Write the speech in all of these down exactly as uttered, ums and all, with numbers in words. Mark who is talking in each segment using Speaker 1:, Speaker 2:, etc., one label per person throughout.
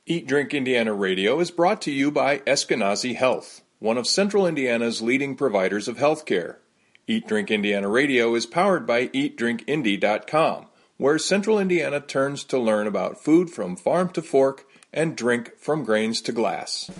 Speaker 1: Eat Drink Indiana Radio is brought to you by Eskenazi Health, one of Central Indiana's leading providers of healthcare. Eat Drink Indiana Radio is powered by eat drink indy dot com, where Central Indiana turns to learn about food from farm to fork and drink from grains to glass.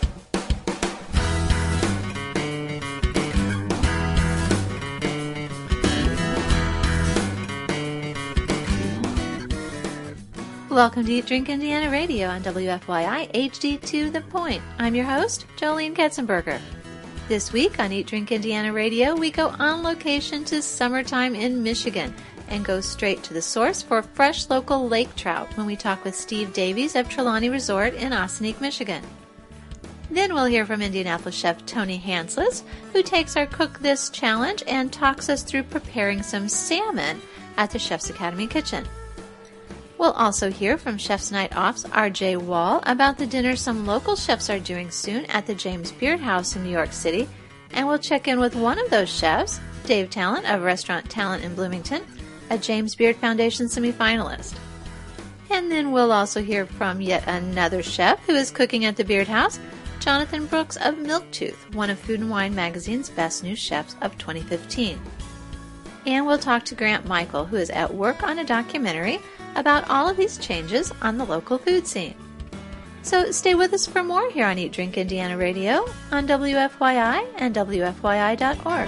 Speaker 2: Welcome to Eat Drink Indiana Radio on W F Y I H D to the Point. I'm your host, Jolene Ketzenberger. This week on Eat Drink Indiana Radio, we go on location to summertime in Michigan and go straight to the source for fresh local lake trout when we talk with Steve Davies of Trelawney Resort in Ossining, Michigan. Then we'll hear from Indianapolis chef Tony Hanslis, who takes our Cook This challenge and talks us through preparing some salmon at the Chef's Academy kitchen. We'll also hear from Chef's Night Off's R J Wall about the dinner some local chefs are doing soon at the James Beard House in New York City, and we'll check in with one of those chefs, Dave Talent of Restaurant Talent in Bloomington, a James Beard Foundation semifinalist. And then we'll also hear from yet another chef who is cooking at the Beard House, Jonathan Brooks of Milktooth, one of Food and Wine magazine's best new chefs of twenty fifteen. And we'll talk to Grant Michael, who is at work on a documentary about all of these changes on the local food scene. So stay with us for more here on Eat Drink Indiana Radio on W F Y I and W F Y I dot org.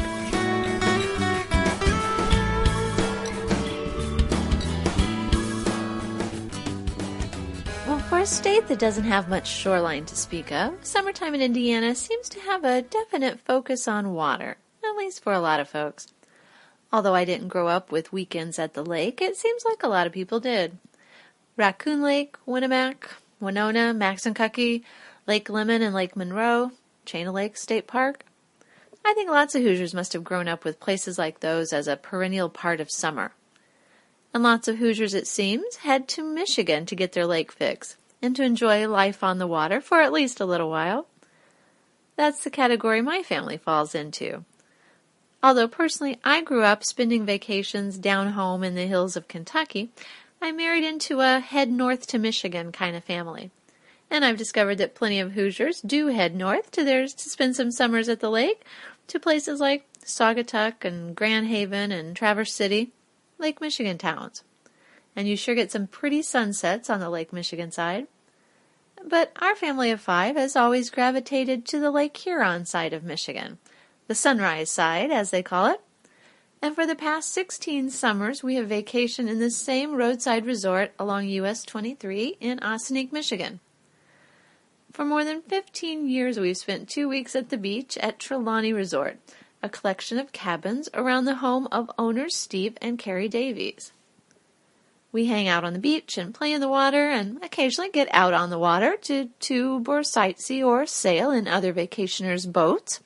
Speaker 2: Well, for a state that doesn't have much shoreline to speak of, summertime in Indiana seems to have a definite focus on water, at least for a lot of folks. Although I didn't grow up with weekends at the lake, it seems like a lot of people did. Raccoon Lake, Winnemac, Winona, Maxinkuckee, Lake Lemon and Lake Monroe, Chain of Lakes State Park. I think lots of Hoosiers must have grown up with places like those as a perennial part of summer. And lots of Hoosiers, it seems, head to Michigan to get their lake fix and to enjoy life on the water for at least a little while. That's the category my family falls into. Although personally I grew up spending vacations down home in the hills of Kentucky, I married into a head north to Michigan kind of family. And I've discovered that plenty of Hoosiers do head north to theirs to spend some summers at the lake, to places like Saugatuck and Grand Haven and Traverse City, Lake Michigan towns. And you sure get some pretty sunsets on the Lake Michigan side. But our family of five has always gravitated to the Lake Huron side of Michigan. The Sunrise side, as they call it. And for the past sixteen summers, we have vacationed in the same roadside resort along U S twenty-three in Ossining, Michigan. For more than fifteen years, we've spent two weeks at the beach at Trelawney Resort, a collection of cabins around the home of owners Steve and Carrie Davies. We hang out on the beach and play in the water and occasionally get out on the water to tube or sightsee or sail in other vacationers' boats.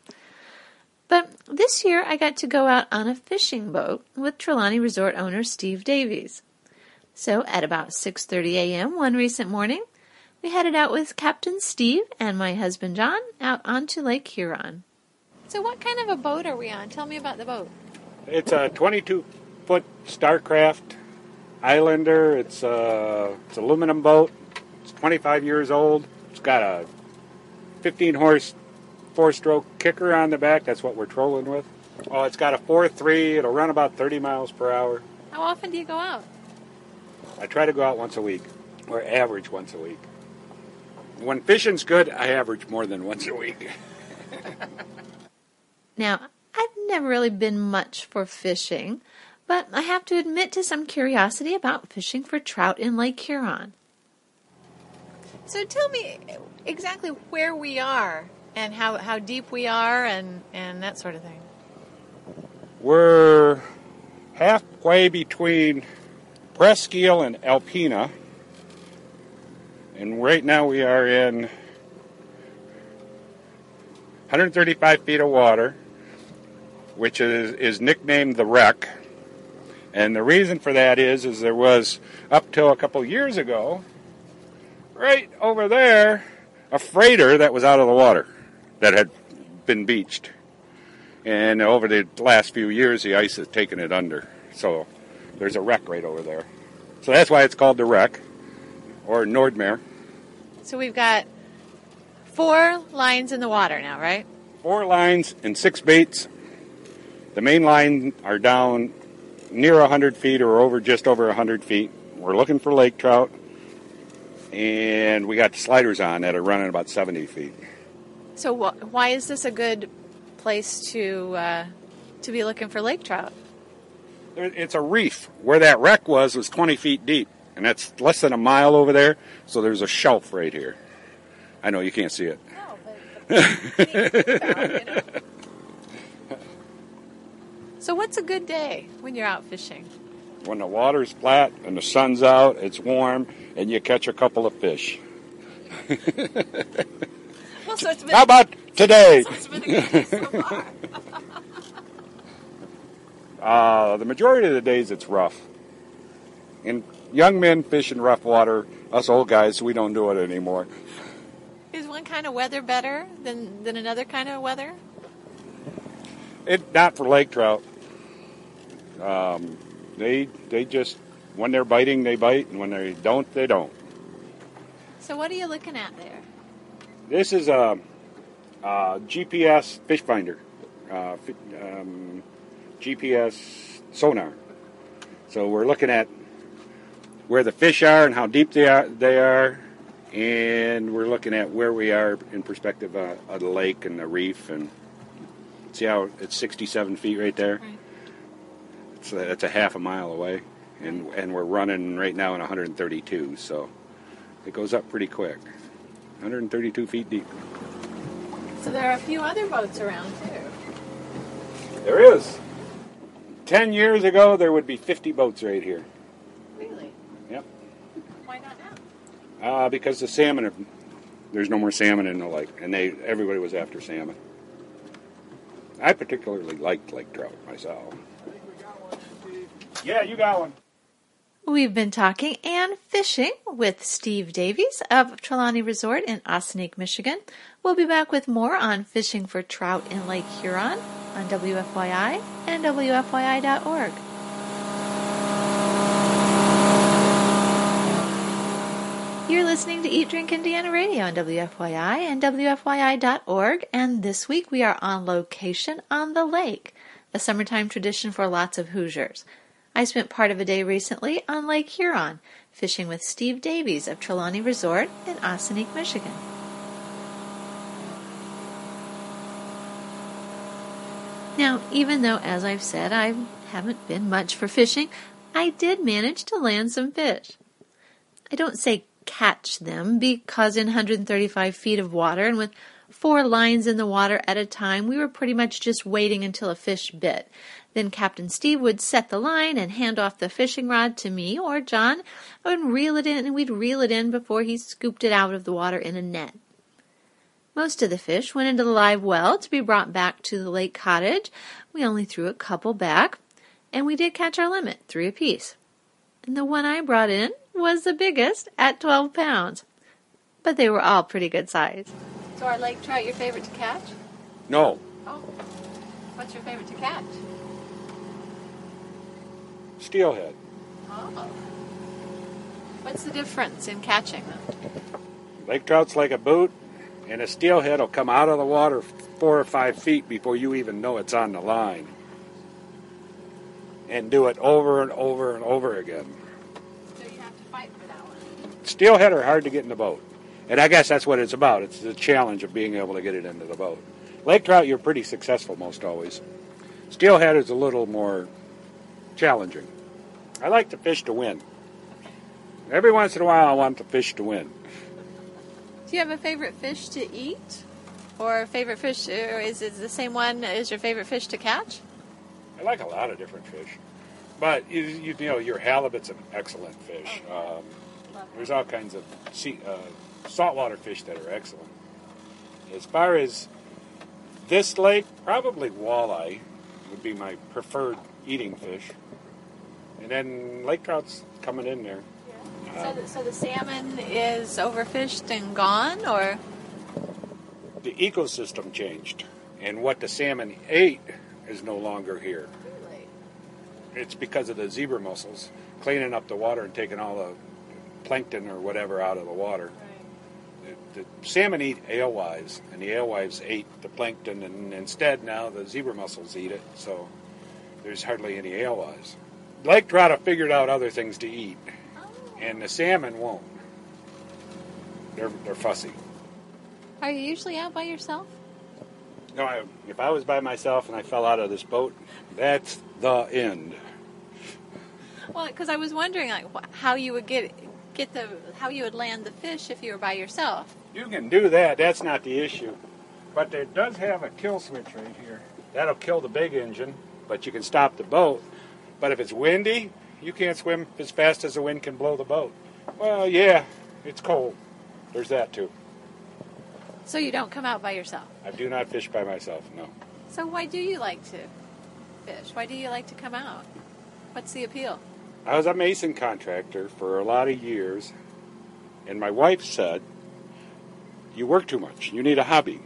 Speaker 2: But this year I got to go out on a fishing boat with Trelawney Resort owner Steve Davies. So at about six thirty a.m. one recent morning, we headed out with Captain Steve and my husband John out onto Lake Huron. So what kind of a boat are we on? Tell me about the boat.
Speaker 3: It's a twenty-two foot Starcraft Islander. It's a, it's an aluminum boat. It's twenty-five years old. It's got a fifteen horse four-stroke kicker on the back. That's what we're trolling with. Oh, it's got a four three. It'll run about thirty miles per hour.
Speaker 2: How often do you go out?
Speaker 3: I try to go out once a week, or average once a week. When fishing's good, I average more than once a week.
Speaker 2: Now, I've never really been much for fishing, but I have to admit to some curiosity about fishing for trout in Lake Huron. So tell me exactly where we are and how, how deep we are and, and that sort of thing.
Speaker 3: We're halfway between Presqu'Île and Alpena. And right now we are in one hundred thirty-five feet of water, which is, is nicknamed the Wreck. And the reason for that is, is there was, up till a couple years ago, right over there, a freighter that was out of the water that had been beached. And over the last few years, the ice has taken it under. So there's a wreck right over there. So that's why it's called the Wreck, or Nordmeer.
Speaker 2: So we've got four lines in the water now, right?
Speaker 3: Four lines and six baits. The main line are down near one hundred feet or over just over one hundred feet. We're looking for lake trout. And we got the sliders on that are running about seventy feet.
Speaker 2: So wh- why is this a good place to uh, to be looking for lake trout?
Speaker 3: It's a reef. Where that wreck was was twenty feet deep, and that's less than a mile over there, so there's a shelf right here. I know you can't see it.
Speaker 2: No, but, but you know. So what's a good day when you're out fishing?
Speaker 3: When the water's flat and the sun's out, it's warm, and you catch a couple of fish.
Speaker 2: Well, so it's been
Speaker 3: How about today?
Speaker 2: So it's been a good day so far.
Speaker 3: Uh, the majority of the days it's rough. And young men fish in rough water. Us old guys, we don't do it anymore.
Speaker 2: Is one kind of weather better than, than another kind of weather?
Speaker 3: It not for lake trout. Um, they they just when they're biting they bite, and when they don't they don't.
Speaker 2: So what are you looking at there?
Speaker 3: This is a, a G P S fish finder. Uh, um, G P S sonar. So we're looking at where the fish are and how deep they are, they are, and we're looking at where we are in perspective uh, of the lake and the reef. And see how it's sixty-seven feet right there?
Speaker 2: Right.
Speaker 3: It's a, that's a half a mile away, and and we're running right now in one hundred thirty-two. So it goes up pretty quick. one hundred thirty-two feet deep.
Speaker 2: So there are a few other boats around too.
Speaker 3: There is. Ten years ago, there would be fifty boats right here.
Speaker 2: Really?
Speaker 3: Yep.
Speaker 2: Why not now?
Speaker 3: Uh, because the salmon, are, there's no more salmon in the lake, and they everybody was after salmon. I particularly liked lake trout myself.
Speaker 4: I think we got one, Steve.
Speaker 3: Yeah, you got one.
Speaker 2: We've been talking and fishing with Steve Davies of Trelawney Resort in Ossining, Michigan. We'll be back with more on fishing for trout in Lake Huron on W F Y I and W F Y I dot org. You're listening to Eat Drink Indiana Radio on W F Y I and W F Y I dot org, and this week we are on location on the lake, a summertime tradition for lots of Hoosiers. I spent part of a day recently on Lake Huron, fishing with Steve Davies of Trelawney Resort in Ossining, Michigan. Now, even though, as I've said, I haven't been much for fishing, I did manage to land some fish. I don't say catch them because in one hundred thirty-five feet of water and with four lines in the water at a time, we were pretty much just waiting until a fish bit. Then Captain Steve would set the line and hand off the fishing rod to me or John and reel it in, and we'd reel it in before he scooped it out of the water in a net. Most of the fish went into the live well to be brought back to the lake cottage. We only threw a couple back, and we did catch our limit, three apiece. And the one I brought in was the biggest at twelve pounds. But they were all pretty good size. So are lake trout your favorite to catch?
Speaker 3: No.
Speaker 2: Oh. What's your favorite to catch?
Speaker 3: Steelhead.
Speaker 2: Oh. What's the difference in catching them?
Speaker 3: Lake trout's like a boot, and a steelhead will come out of the water four or five feet before you even know it's on the line. And do it over and over and over again.
Speaker 2: So you have to fight for that one.
Speaker 3: Steelhead are hard to get in the boat. And I guess that's what it's about. It's the challenge of being able to get it into the boat. Lake trout, you're pretty successful most always. Steelhead is a little more challenging. I like to fish to win. Every once in a while I want the fish to win.
Speaker 2: Do you have a favorite fish to eat? Or a favorite fish, or is it the same one as your favorite fish to catch?
Speaker 3: I like a lot of different fish. But, you, you, you know, your halibut's an excellent fish. Um, there's all kinds of sea, uh, saltwater fish that are excellent. As far as this lake, probably walleye would be my preferred eating fish. And then lake trout's coming in there.
Speaker 2: So the, so the salmon is overfished and gone, or?
Speaker 3: The ecosystem changed, and what the salmon ate is no longer here.
Speaker 2: Really?
Speaker 3: It's because of the zebra mussels cleaning up the water and taking all the plankton or whatever out of the water.
Speaker 2: Right.
Speaker 3: the salmon eat alewives, and the alewives ate the plankton, and instead now the zebra mussels eat it, so there's hardly any alewives. Lake trout have figured out other things to eat, and the salmon won't. They're, they're fussy.
Speaker 2: Are you usually out by yourself?
Speaker 3: No, I, if I was by myself and I fell out of this boat, that's the end.
Speaker 2: Well, because I was wondering like wh- how you would get get the how you would land the fish if you were by yourself.
Speaker 3: You can do that. That's not the issue. But it does have a kill switch right here. That'll kill the big engine, but you can stop the boat. But if it's windy, you can't swim as fast as the wind can blow the boat. Well, yeah, it's cold. There's that too.
Speaker 2: So you don't come out by yourself?
Speaker 3: I do not fish by myself, no.
Speaker 2: So why do you like to fish? Why do you like to come out? What's the appeal?
Speaker 3: I was a mason contractor for a lot of years, and my wife said, you work too much. You need a hobby.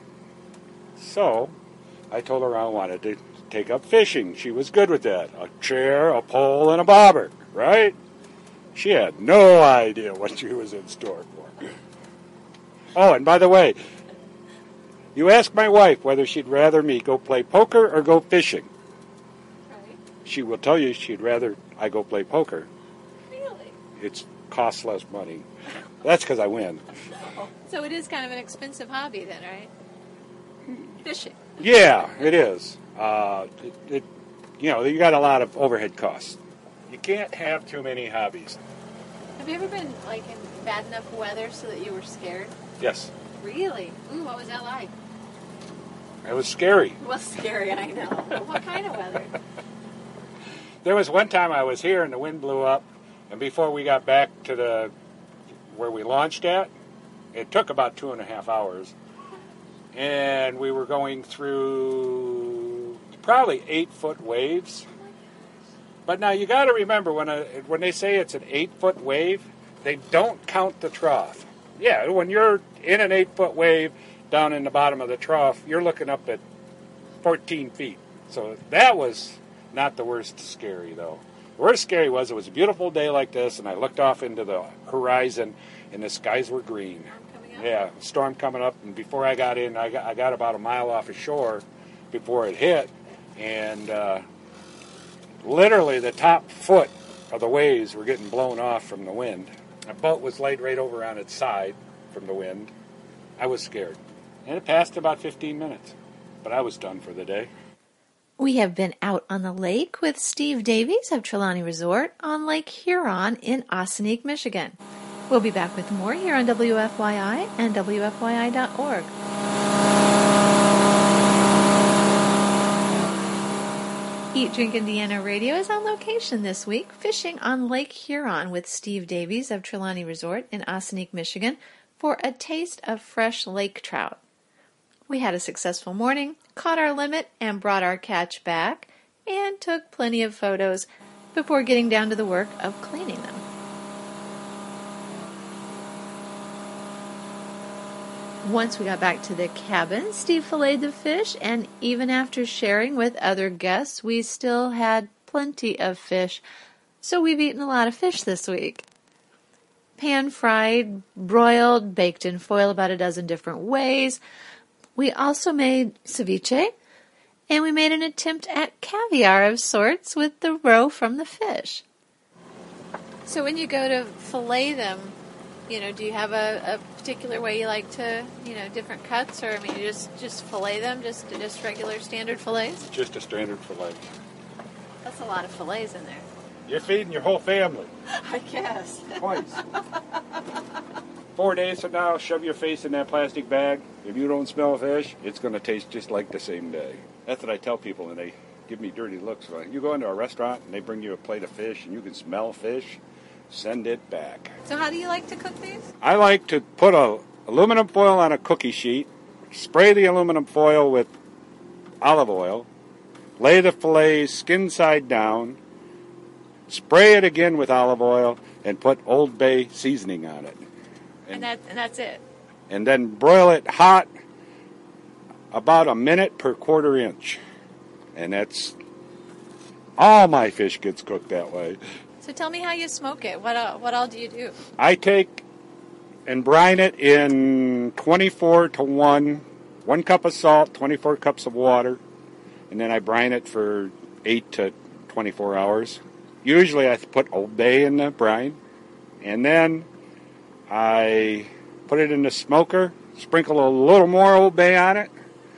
Speaker 3: So I told her I wanted to take up fishing. She was good with that. A chair, a pole, and a bobber, right? She had no idea what she was in store for. Oh, and by the way, you ask my wife whether she'd rather me go play poker or go fishing.
Speaker 2: Right.
Speaker 3: She will tell you she'd rather I go play poker.
Speaker 2: Really?
Speaker 3: It costs less money. That's because I win.
Speaker 2: So it is kind of an expensive hobby then, right? Fishing.
Speaker 3: Yeah, it is. Uh, it, it, you know, you got a lot of overhead costs. You can't have too many hobbies.
Speaker 2: Have you ever been like in bad enough weather so that you were scared?
Speaker 3: Yes.
Speaker 2: Really? Ooh, what was that like?
Speaker 3: It was scary.
Speaker 2: It was scary, I know. But what kind of weather?
Speaker 3: There was one time I was here and the wind blew up, and before we got back to the where we launched at, it took about two and a half hours, and we were going through probably eight foot waves. But now you got to remember when a, when they say it's an eight foot wave, they don't count the trough. Yeah, when you're in an eight foot wave down in the bottom of the trough, you're looking up at fourteen feet. So that was not the worst scary, though. The worst scary was it was a beautiful day like this, and I looked off into the horizon, and the skies were green. Yeah, storm coming up, and before I got in, I got, I got about a mile off the shore before it hit, and uh, literally the top foot of the waves were getting blown off from the wind. My boat was laid right over on its side from the wind. I was scared. And it passed about fifteen minutes, but I was done for the day.
Speaker 2: We have been out on the lake with Steve Davies of Trelawney Resort on Lake Huron in Ossining, Michigan. We'll be back with more here on W F Y I and W F Y I dot org. Eat Drink Indiana Radio is on location this week, fishing on Lake Huron with Steve Davies of Trelawney Resort in Ossining, Michigan, for a taste of fresh lake trout. We had a successful morning, caught our limit, and brought our catch back, and took plenty of photos before getting down to the work of cleaning them. Once we got back to the cabin, Steve filleted the fish, and even after sharing with other guests, we still had plenty of fish. So we've eaten a lot of fish this week. Pan-fried, broiled, baked in foil about a dozen different ways. We also made ceviche, and we made an attempt at caviar of sorts with the roe from the fish. So when you go to fillet them, you know, do you have a, a particular way you like to, you know, different cuts, or I mean, you just just fillet them, just just regular standard fillets?
Speaker 3: Just a standard fillet.
Speaker 2: That's a lot of fillets in there.
Speaker 3: You're feeding your whole family.
Speaker 2: I guess.
Speaker 3: Twice. Four days from now, shove your face in that plastic bag. If you don't smell fish, it's going to taste just like the same day. That's what I tell people, and they give me dirty looks. You go into a restaurant, and they bring you a plate of fish, and you can smell fish, send it back.
Speaker 2: So how do you like to cook these?
Speaker 3: I like to put a aluminum foil on a cookie sheet, spray the aluminum foil with olive oil, lay the fillet skin side down, spray it again with olive oil, and put Old Bay seasoning on it.
Speaker 2: And, and, that, and that's it?
Speaker 3: And then broil it hot about a minute per quarter inch. And that's all my fish gets cooked that way.
Speaker 2: So tell me how you smoke it. What all, what all do you do?
Speaker 3: I take and brine it in twenty-four to one, one cup of salt, twenty-four cups of water, and then I brine it for eight to twenty-four hours. Usually I put Old Bay in the brine, and then I put it in the smoker, sprinkle a little more Old Bay on it,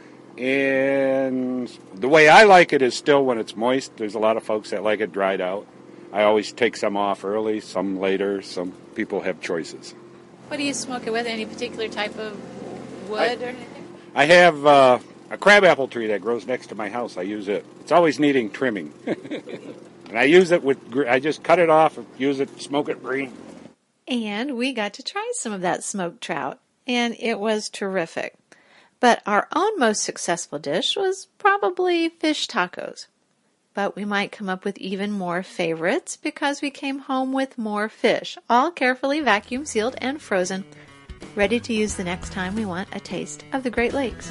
Speaker 3: and the way I like it is still when it's moist. There's a lot of folks that like it dried out. I always take some off early, some later. Some people have choices.
Speaker 2: What do you smoke it with? Any particular type of wood
Speaker 3: I,
Speaker 2: or anything?
Speaker 3: I have uh, a crabapple tree that grows next to my house. I use it. It's always needing trimming. And I use it with, I just cut it off, use it, smoke it green.
Speaker 2: And we got to try some of that smoked trout, and it was terrific. But our own most successful dish was probably fish tacos. But we might come up with even more favorites because we came home with more fish, all carefully vacuum sealed and frozen, ready to use the next time we want a taste of the Great Lakes.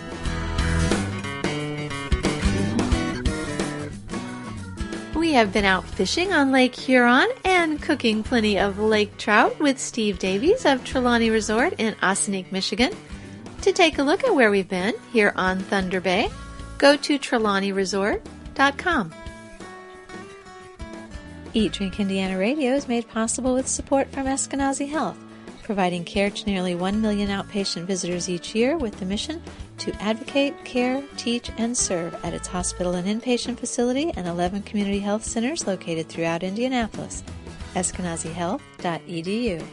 Speaker 2: We have been out fishing on Lake Huron and cooking plenty of lake trout with Steve Davies of Trelawney Resort in Ossining, Michigan. To take a look at where we've been here on Thunder Bay, go to Trelawney Resort dot com. Eat Drink Indiana Radio is made possible with support from Eskenazi Health, providing care to nearly one million outpatient visitors each year with the mission to advocate, care, teach, and serve at its hospital and inpatient facility and eleven community health centers located throughout Indianapolis. Eskenazi Health dot e d u.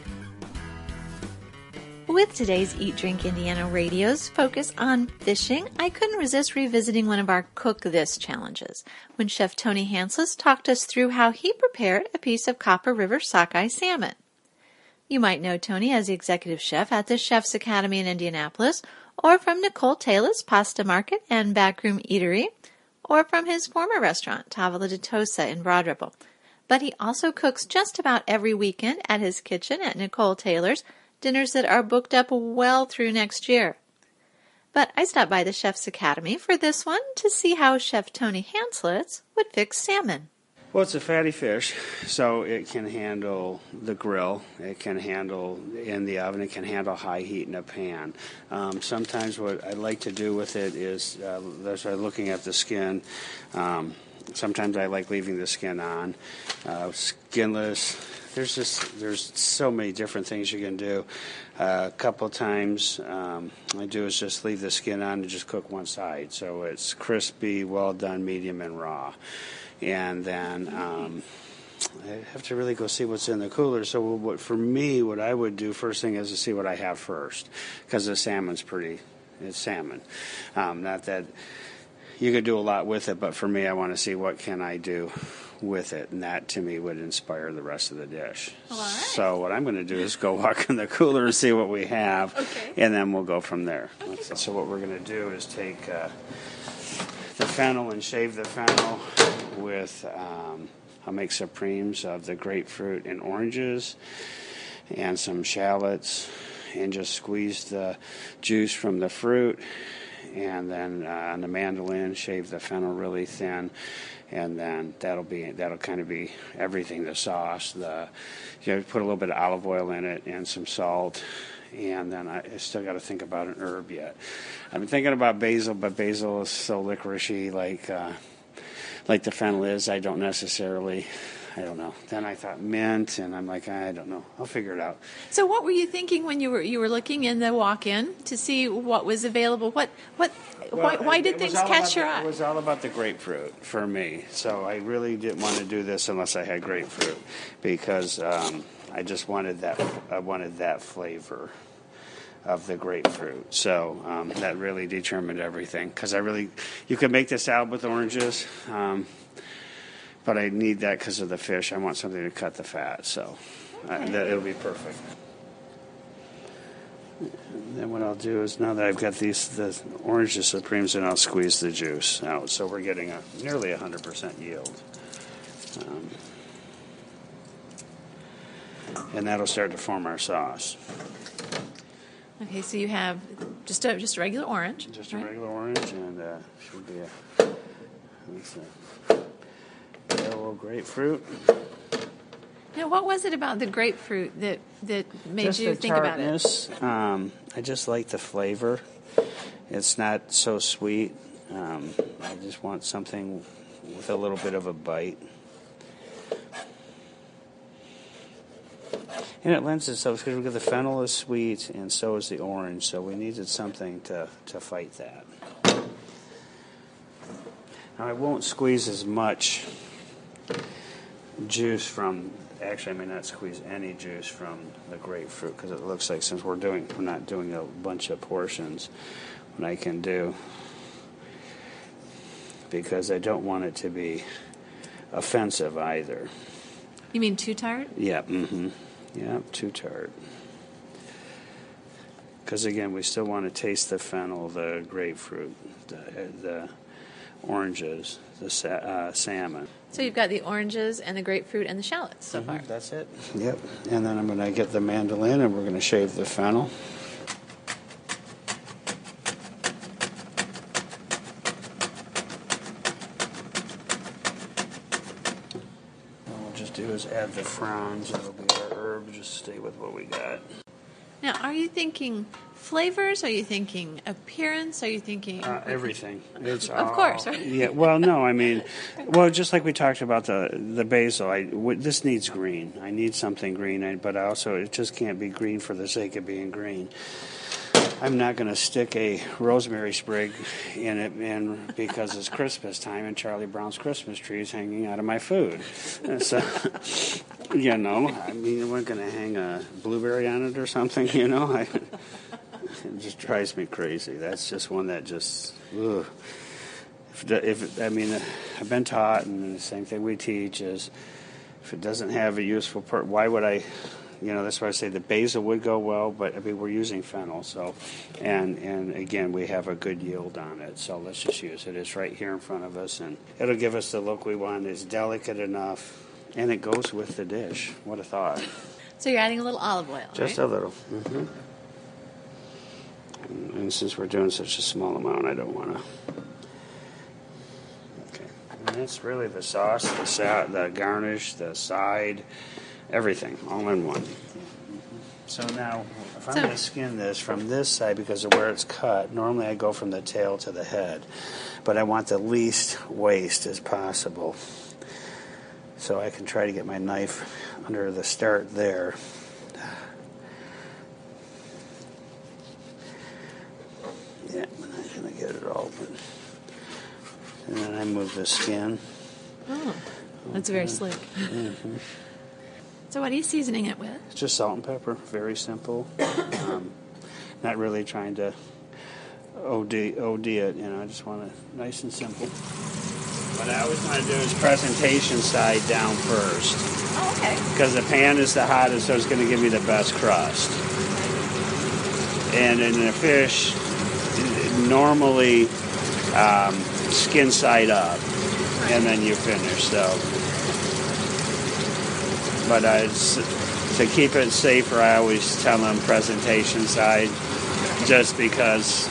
Speaker 2: With today's Eat Drink Indiana Radio's focus on fishing, I couldn't resist revisiting one of our Cook This challenges when Chef Tony Hanslis talked us through how he prepared a piece of Copper River sockeye salmon. You might know Tony as the executive chef at the Chef's Academy in Indianapolis, or from Nicole Taylor's Pasta Market and Backroom Eatery, or from his former restaurant, Tavola di Tosa in Broad Ripple. But he also cooks just about every weekend at his kitchen at Nicole Taylor's, dinners that are booked up well through next year. But I stopped by the Chef's Academy for this one to see how Chef Tony Hanslis would fix salmon.
Speaker 5: Well, it's a fatty fish, so it can handle the grill. It can handle in the oven. It can handle high heat in a pan. Um, sometimes what I like to do with it is, uh, as I'm looking at the skin, um, sometimes I like leaving the skin on. Uh, skinless. There's just there's so many different things you can do. Uh, a couple of times um, I do is just leave the skin on and just cook one side, so it's crispy, well done, medium, and raw. And then um, I have to really go see what's in the cooler. So what, for me, what I would do first thing is to see what I have first, because the salmon's pretty. It's salmon. Um, not that you could do a lot with it, but for me, I want to see what can I do with it, and that to me would inspire the rest of the dish.
Speaker 2: All right.
Speaker 5: So what I'm going to do is go walk in the cooler and see what we have,
Speaker 2: okay.
Speaker 5: And then we'll go from there.
Speaker 2: Okay.
Speaker 5: So what we're going to do is take uh, the fennel and shave the fennel with, um, I'll make supremes of the grapefruit and oranges and some shallots, and just squeeze the juice from the fruit, and then uh, on the mandolin shave the fennel really thin. And then that'll be that'll kind of be everything. The sauce, the you know, put a little bit of olive oil in it and some salt, and then I still got to think about an herb yet. I've been thinking about basil, but basil is so licoricey, like uh, like the fennel is. I don't necessarily, I don't know. Then I thought mint, and I'm like, I don't know. I'll figure it out.
Speaker 2: So, what were you thinking when you were you were looking in the walk-in to see what was available? What what?
Speaker 5: Well,
Speaker 2: why, why did
Speaker 5: it
Speaker 2: things
Speaker 5: was all
Speaker 2: catch
Speaker 5: about
Speaker 2: your
Speaker 5: the,
Speaker 2: eye?
Speaker 5: It was all about the grapefruit for me. So I really didn't want to do this unless I had grapefruit, because um, I just wanted that. I wanted that flavor of the grapefruit. So um, that really determined everything. Because I really, you could make this salad with oranges, um, but I need that because of the fish. I want something to cut the fat. So uh, that, it'll be perfect. And then what I'll do is, now that I've got these the oranges supremes, and I'll squeeze the juice out, so we're getting a nearly one hundred percent yield. Um, and that'll start to form our sauce.
Speaker 2: Okay, so you have just a just a regular orange.
Speaker 5: Just a
Speaker 2: right?
Speaker 5: regular orange, and uh, should be a, that's a yellow grapefruit.
Speaker 2: Now, what was it about the grapefruit that, that made
Speaker 5: Just
Speaker 2: you
Speaker 5: the
Speaker 2: think about it?
Speaker 5: tartness. Um, I just like the flavor. It's not so sweet. Um, I just want something with a little bit of a bite. And it lends itself, because the fennel is sweet and so is the orange, so we needed something to, to fight that. Now, I won't squeeze as much juice from, actually I may not squeeze any juice from the grapefruit, because it looks like, since we're doing, we're not doing a bunch of portions, what I can do, because I don't want it to be offensive either.
Speaker 2: You mean too tart?
Speaker 5: Yeah, mm-hmm. Yeah, too tart. Because again, we still want to taste the fennel, the grapefruit, the, the oranges, the sa- uh, salmon.
Speaker 2: So you've got the oranges and the grapefruit and the shallots so
Speaker 5: Mm-hmm,
Speaker 2: far.
Speaker 5: that's it. Yep. And then I'm going to get the mandolin, and we're going to shave the fennel. Do is add the fronds. It'll be our herb. Just stay with what we got.
Speaker 2: Now, are you thinking flavors? Are you thinking appearance? Are you thinking
Speaker 5: Uh, everything. It's
Speaker 2: of
Speaker 5: all,
Speaker 2: course, right?
Speaker 5: Yeah. Well, no. I mean, well, just like we talked about the the basil. I w- this needs green. I need something green, I, but also it just can't be green for the sake of being green. I'm not going to stick a rosemary sprig in it, and because it's Christmas time and Charlie Brown's Christmas tree is hanging out of my food. So, you know, I mean, we're going to hang a blueberry on it or something, you know. I, it just drives me crazy. That's just one that just, ugh. If, if I mean, I've been taught, and the same thing we teach is, if it doesn't have a useful part, why would I? You know, that's why I say the basil would go well, but I mean, we're using fennel, so, and and again, we have a good yield on it, so let's just use it. It's right here in front of us, and it'll give us the look we want. It's delicate enough, and it goes with the dish. What a thought.
Speaker 2: So you're adding a little olive oil,
Speaker 5: Just
Speaker 2: right?
Speaker 5: a little. Mm-hmm. And, and since we're doing such a small amount, I don't want to. Okay. And that's really the sauce, the, sa- the garnish, the side, everything, all in one. So now, if I'm
Speaker 2: So-
Speaker 5: going to skin this from this side because of where it's cut, normally I go from the tail to the head, but I want the least waste as possible. So I can try to get my knife under the start there. Yeah, I'm not going to get it all, but... And then I move the skin.
Speaker 2: Oh, that's very slick.
Speaker 5: Mm-hmm.
Speaker 2: So what are you seasoning it with?
Speaker 5: It's just salt and pepper, very simple. Um, not really trying to O D, O D it, you know, I just want it nice and simple. What I always want to do is presentation side down first.
Speaker 2: Oh, okay.
Speaker 5: Because the pan is the hottest, so it's going to give me the best crust. And in the fish, normally um, skin side up, and then you finish, so... But I, to keep it safer, I always tell them presentation side, just because,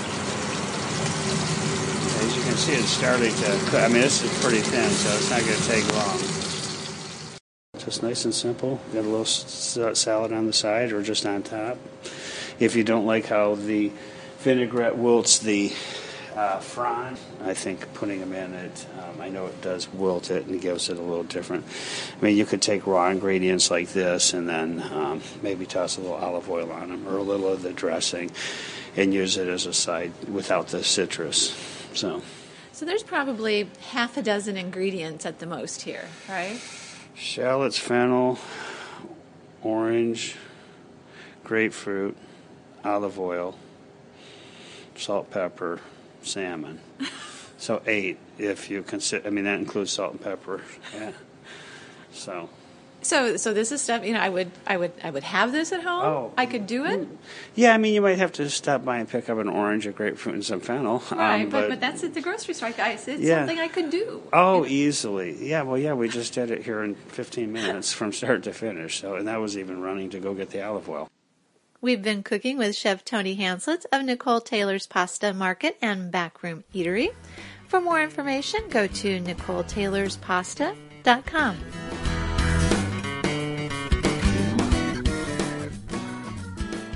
Speaker 5: as you can see, it's starting to cook. I mean, this is pretty thin, so it's not going to take long. Just nice and simple. Got a little salad on the side or just on top. If you don't like how the vinaigrette wilts the uh, frond, I think putting them in it, um, I know it does wilt it and gives it a little different. I mean, you could take raw ingredients like this and then um, maybe toss a little olive oil on them or a little of the dressing and use it as a side without the citrus. So,
Speaker 2: So there's probably half a dozen ingredients at the most here, right?
Speaker 5: shallots, fennel, orange, grapefruit, olive oil, salt, pepper, salmon. So eight, if you consider. I mean, that includes salt and pepper. Yeah. So.
Speaker 2: So, so this is stuff, you know, I would, I would, I would have this at home.
Speaker 5: Oh.
Speaker 2: I could do it.
Speaker 5: Yeah, I mean, you might have to stop by and pick up an orange, a grapefruit, and some fennel.
Speaker 2: Right,
Speaker 5: um,
Speaker 2: but, but that's at the grocery store. I, it's
Speaker 5: Yeah.
Speaker 2: something I could do.
Speaker 5: Oh, easily. Yeah, well, yeah, we just did it here in fifteen minutes from start to finish. So, and that was even running to go get the olive oil.
Speaker 2: We've been cooking with Chef Tony Hanslitz of Nicole Taylor's Pasta Market and Backroom Eatery. For more information, go to nicole taylors pasta dot com.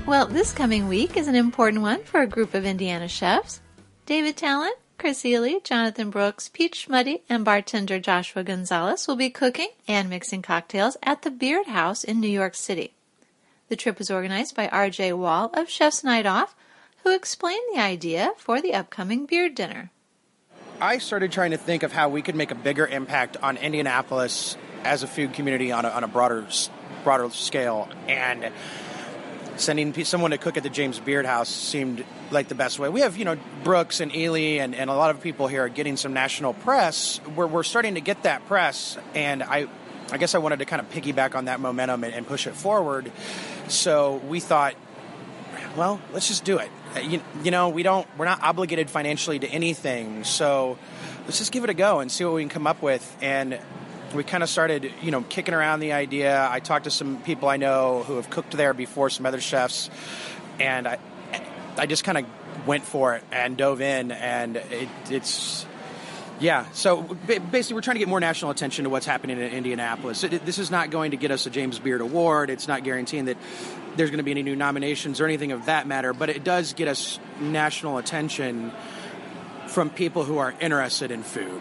Speaker 2: Well, this coming week is an important one for a group of Indiana chefs. David Talent, Chris Ely, Jonathan Brooks, Pete Schmuddy, and bartender Joshua Gonzalez will be cooking and mixing cocktails at the Beard House in New York City. The trip was organized by R J Wall of Chef's Night Off, who explained the idea for the upcoming beard dinner.
Speaker 6: I started trying to think of how we could make a bigger impact on Indianapolis as a food community on a, on a broader broader scale, and sending someone to cook at the James Beard House seemed like the best way. We have, you know, Brooks and Ely and, and a lot of people here are getting some national press. We're, we're starting to get that press, and I I guess I wanted to kind of piggyback on that momentum and, and push it forward. So we thought, well, let's just do it. You, you know, we don't, we're not obligated financially to anything, so let's just give it a go and see what we can come up with. And we kind of started, you know, kicking around the idea. I talked to some people I know who have cooked there before, some other chefs, and I, I just kind of went for it and dove in, and it, it's, yeah. So basically, we're trying to get more national attention to what's happening in Indianapolis. It, this is not going to get us a James Beard Award. It's not guaranteeing that there's going to be any new nominations or anything of that matter, but it does get us national attention from people who are interested in food.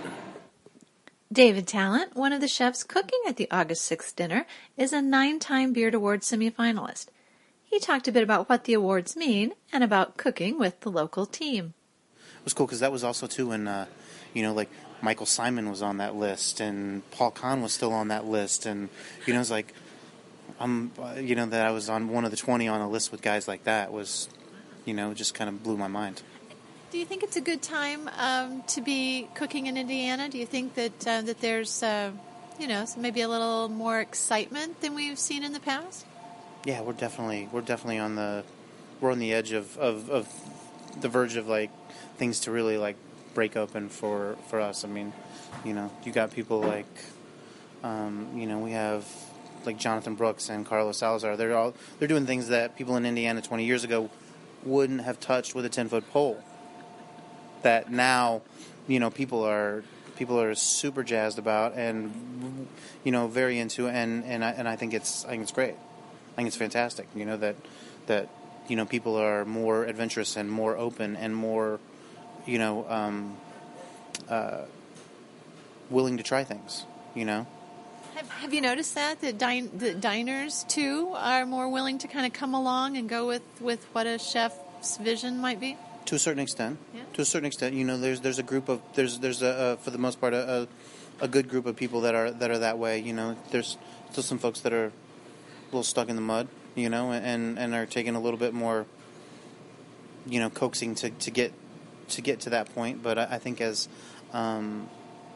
Speaker 2: David Talent, one of the chefs cooking at the August sixth dinner, is a nine-time Beard Award semifinalist. He talked a bit about what the awards mean and about cooking with the local team.
Speaker 7: It was cool because that was also, too, when, uh, you know, like Michael Simon was on that list and Paul Kahn was still on that list. And, you know, it's like, I'm, uh, you know, that I was on one of the twenty on a list with guys like that was, you know, just kind of blew my mind.
Speaker 2: Do you think it's a good time um, to be cooking in Indiana? Do you think that uh, that there's, uh, you know, maybe a little more excitement than we've seen in the past?
Speaker 7: Yeah, we're definitely we're definitely on the we're on the edge of, of, of the verge of like things to really like break open for, for us. I mean, you know, you got people like, um, you know, we have like Jonathan Brooks and Carlos Salazar. They're all they're doing things that people in Indiana twenty years ago wouldn't have touched with a ten foot pole. That now, you know, people are people are super jazzed about and, you know, very into, and and I and I think it's I think it's great. I think it's fantastic. You know, that that you know people are more adventurous and more open and more, you know, um, uh, willing to try things. You know.
Speaker 2: Have, have you noticed that the, din- the diners too are more willing to kind of come along and go with, with what a chef's vision might be?
Speaker 7: To a certain extent,
Speaker 2: yeah.
Speaker 7: to a certain extent, you know, there's there's a group of there's there's a uh, for the most part a, a a good group of people that are that are that way. You know, there's still some folks that are a little stuck in the mud, you know, and, and are taking a little bit more, you know, coaxing to, to get to get to that point. But I, I think as um,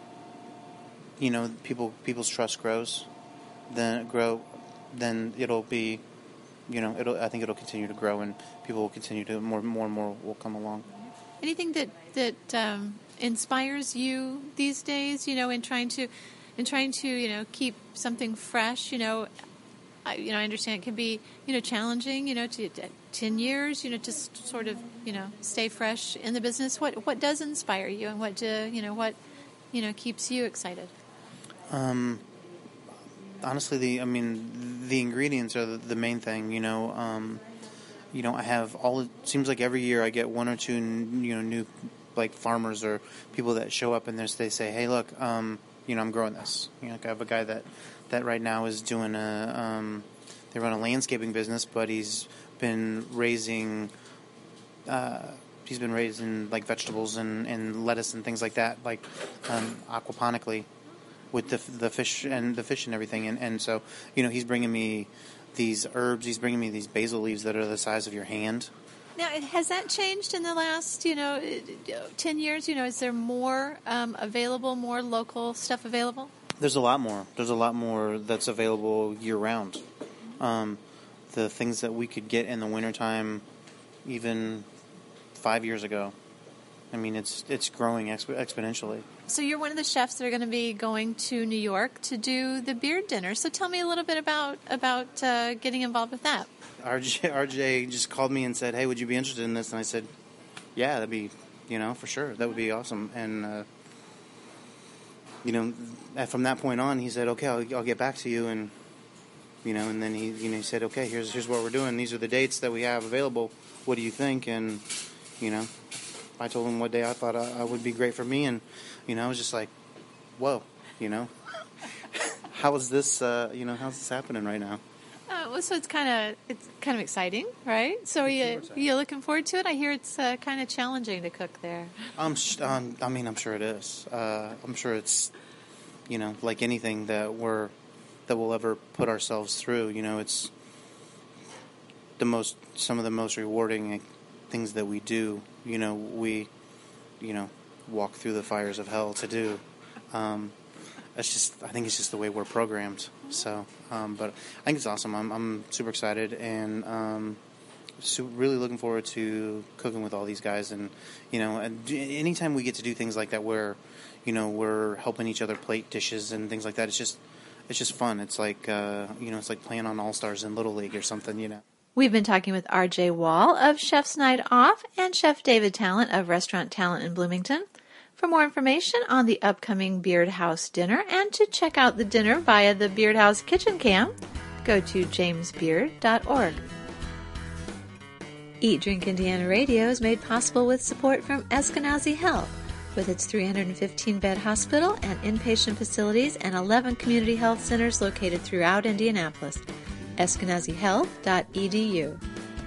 Speaker 7: you know, people people's trust grows, then grow, then it'll be. You know, it'll. I think it'll continue to grow, and people will continue to more, more and more will come along.
Speaker 2: Anything that that um, inspires you these days? You know, in trying to, in trying to, you know, keep something fresh. You know, I, you know, I understand it can be, you know, challenging. You know, to, to ten years. You know, to sort of, you know, stay fresh in the business. What what does inspire you, and what do, you know, what, you know, keeps you excited?
Speaker 7: Um. Honestly, the I mean, the ingredients are the, the main thing. You know, um, you know, I have all. It seems like every year I get one or two, you know, new like farmers or people that show up and they say, "Hey, look, um, you know, I'm growing this." You know, like I have a guy that that right now is doing a. Um, they run a landscaping business, but he's been raising. Uh, he's been raising like vegetables and, and lettuce and things like that, like um, aquaponically. With the the fish and the fish and everything, and, and so you know he's bringing me these herbs. He's bringing me these basil leaves that are the size of your hand.
Speaker 2: Now, has that changed in the last you know ten years? You know, is there more um, available, more local stuff available?
Speaker 7: There's a lot more. There's a lot more that's available year round. Um, the things that we could get in the wintertime, even five years ago. I mean, it's it's growing exp- exponentially.
Speaker 2: So you're one of the chefs that are going to be going to New York to do the beard dinner. So tell me a little bit about about uh, getting involved with that.
Speaker 7: R J, R J just called me and said, "Hey, would you be interested in this?" And I said, "Yeah, that'd be, you know, for sure. That would be awesome." And uh, you know, from that point on, he said, "Okay, I'll, I'll get back to you." And you know, and then he, you know, he said, okay, here's here's what we're doing. These are the dates that we have available. What do you think? And, you know, I told him what day I thought I, I would be great for me, and, you know, I was just like, whoa, you know, how is this, uh, you know, how's this happening right now?
Speaker 2: Uh, well, so it's kind of it's kind of exciting, right? So are you you looking forward to it? I hear it's uh, kind of challenging to cook there.
Speaker 7: I'm, sh- um, I mean, I'm sure it is. Uh, I'm sure it's, you know, like anything that we're that we'll ever put ourselves through. You know, it's the most some of the most rewarding things that we do. You know, we, you know, walk through the fires of hell to do. Um, It's just, I think it's just the way we're programmed. So, um, but I think it's awesome. I'm, I'm super excited and um, so really looking forward to cooking with all these guys. And you know, and anytime we get to do things like that, where you know we're helping each other plate dishes and things like that, it's just, it's just fun. It's like, uh, you know, it's like playing on All Stars in Little League or something. You know.
Speaker 2: We've been talking with R J Wall of Chef's Night Off and Chef David Talent of Restaurant Talent in Bloomington. For more information on the upcoming Beard House dinner and to check out the dinner via the Beard House Kitchen Cam, go to james beard dot org. Eat Drink Indiana Radio is made possible with support from Eskenazi Health, with its three hundred fifteen bed hospital and inpatient facilities and eleven community health centers located throughout Indianapolis. eskenazi health dot e d u.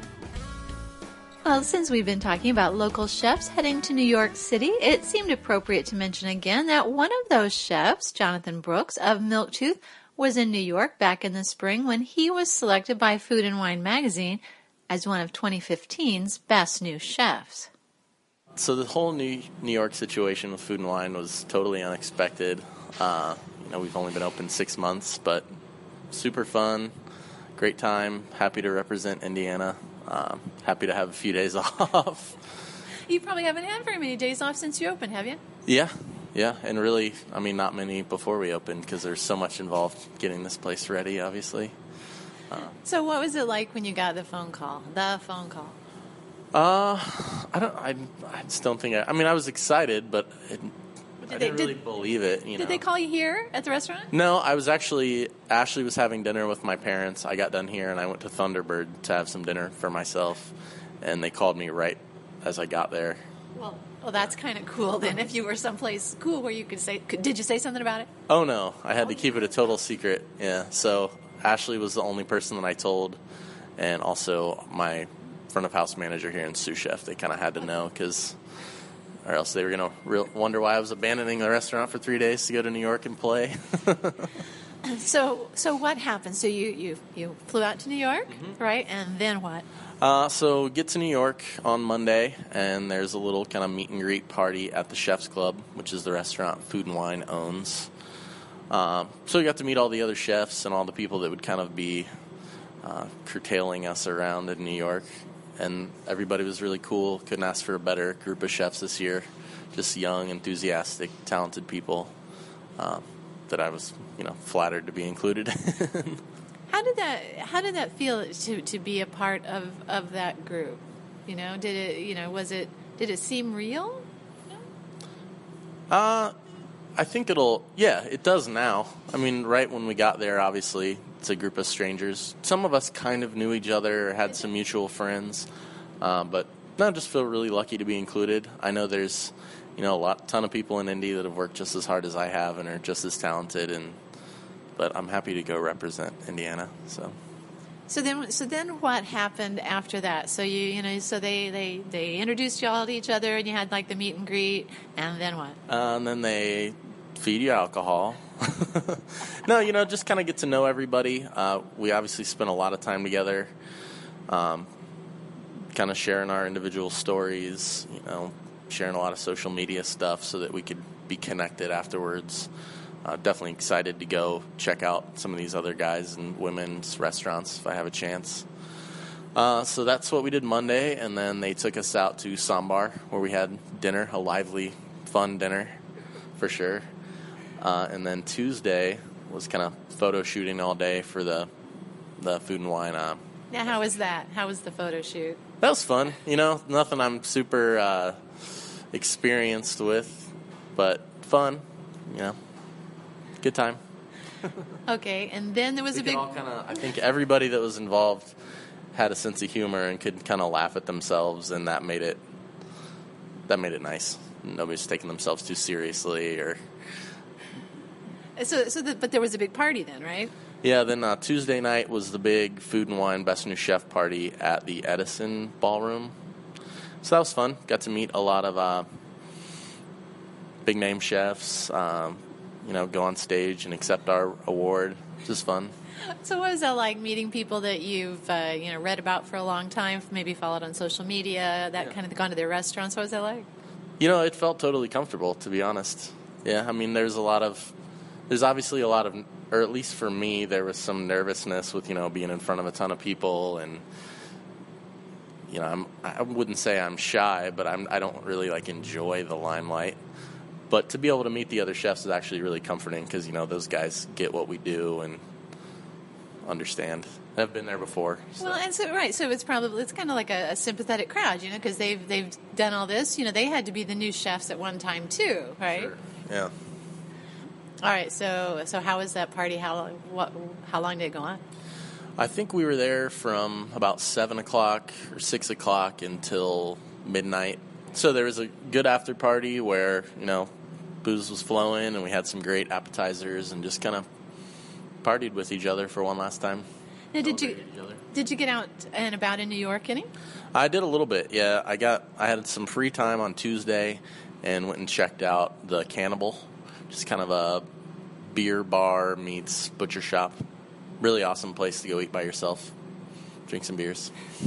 Speaker 2: Well, since we've been talking about local chefs heading to New York City, it seemed appropriate to mention again that one of those chefs, Jonathan Brooks of Milktooth, was in New York back in the spring when he was selected by Food and Wine magazine as one of twenty fifteen's best new chefs.
Speaker 8: So the whole New New York situation with Food and Wine was totally unexpected. Uh, you know, we've only been open six months, but super fun, great time, happy to represent Indiana. Um, happy to have a few days off.
Speaker 2: You probably haven't had very many days off since you opened, have you?
Speaker 8: Yeah, yeah, and really, I mean, not many before we opened because there's so much involved getting this place ready, obviously. Uh,
Speaker 2: so what was it like when you got the phone call, the phone call?
Speaker 8: Uh, I don't, I, I just don't think, I, I mean, I was excited, but it, I
Speaker 2: they,
Speaker 8: didn't
Speaker 2: did,
Speaker 8: really believe it, you
Speaker 2: Did
Speaker 8: know.
Speaker 2: they call you here at the restaurant?
Speaker 8: No, I was actually, Ashley was having dinner with my parents. I got done here, and I went to Thunderbird to have some dinner for myself, and they called me right as I got there.
Speaker 2: Well, well that's kind of cool, then, if you were someplace cool where you could say, could, did you say something about it?
Speaker 8: Oh, no, I had to keep it a total secret, yeah. So Ashley was the only person that I told, and also my front-of-house manager here and sous chef. They kind of had to know, because... or else they were going to re- wonder why I was abandoning the restaurant for three days to go to New York and play.
Speaker 2: so so what happened? So you, you, you flew out to New York, mm-hmm. right? And then what?
Speaker 8: Uh, so get to New York on Monday, and there's a little kind of meet and greet party at the Chef's Club, which is the restaurant Food and Wine owns. Uh, so we got to meet all the other chefs and all the people that would kind of be uh, curtailing us around in New York. And everybody was really cool. Couldn't ask for a better group of chefs this year. Just young, enthusiastic, talented people uh, that I was, you know, flattered to be included in.
Speaker 2: How did that How did that feel to to be a part of, of that group? You know, did it you know was it did it seem real?
Speaker 8: Uh, I think it'll. Yeah, it does now. I mean, right when we got there, obviously. It's a group of strangers. Some of us kind of knew each other or had some mutual friends, uh, but no, just feel really lucky to be included. I know there's, you know, a lot, ton of people in Indy that have worked just as hard as I have and are just as talented, and but I'm happy to go represent Indiana. So,
Speaker 2: so then, so then, what happened after that? So you, you know, so they they they introduced you all to each other, and you had like the meet and greet, and then what?
Speaker 8: Uh, and then they feed you alcohol. No, you know, just kind of get to know everybody. Uh, we obviously spent a lot of time together, um, kind of sharing our individual stories, you know, sharing a lot of social media stuff so that we could be connected afterwards. Uh, definitely excited to go check out some of these other guys and women's restaurants if I have a chance. Uh, so that's what we did Monday, and then they took us out to Sambar where we had dinner, a lively, fun dinner for sure. Uh, and then Tuesday was kind of photo shooting all day for the the Food and Wine. Uh,
Speaker 2: now, how was that? How was the photo shoot?
Speaker 8: That was fun. You know, nothing I'm super uh, experienced with, but fun. You know, good time.
Speaker 2: Okay, and then there was
Speaker 8: we
Speaker 2: a big...
Speaker 8: all kind of, I think everybody that was involved had a sense of humor and could kind of laugh at themselves, and that made it that made it nice. Nobody's taking themselves too seriously, or
Speaker 2: So, so the, but there was a big party then, right?
Speaker 8: yeah. Then uh, Tuesday night was the big Food and Wine Best New Chef party at the Edison Ballroom. So that was fun. Got to meet a lot of uh, big name chefs. Um, you know, go on stage and accept our award. Just fun.
Speaker 2: So what was that like, meeting people that you've uh, you know read about for a long time, maybe followed on social media, that
Speaker 8: Yeah.
Speaker 2: kind of gone to their restaurants? What was that like?
Speaker 8: You know, it felt totally comfortable, to be honest. Yeah, I mean, there's a lot of, there's obviously a lot of, or at least for me, there was some nervousness with, you know, being in front of a ton of people, and, you know, I'm, I wouldn't say I'm shy, but I'm, I don't really, like, enjoy the limelight. But to be able to meet the other chefs is actually really comforting, because, you know, those guys get what we do and understand. I've been there before. So.
Speaker 2: Well, and so right, so it's probably it's kind of like a, a sympathetic crowd, you know, because they've they've done all this. You know, they had to be the new chefs at one time too, right?
Speaker 8: Sure. Yeah.
Speaker 2: All right. So so how was that party? How long? What? How long did it go on?
Speaker 8: I think we were there from about seven o'clock or six o'clock until midnight. So there was a good after party where, you know, booze was flowing and we had some great appetizers and just kind of partied with each other for one last time.
Speaker 2: Now, did you did you get out and about in New York any?
Speaker 8: I did a little bit, yeah. I got I had some free time on Tuesday and went and checked out the Cannibal, just kind of a beer bar meets butcher shop. Really awesome place to go eat by yourself, drink some beers.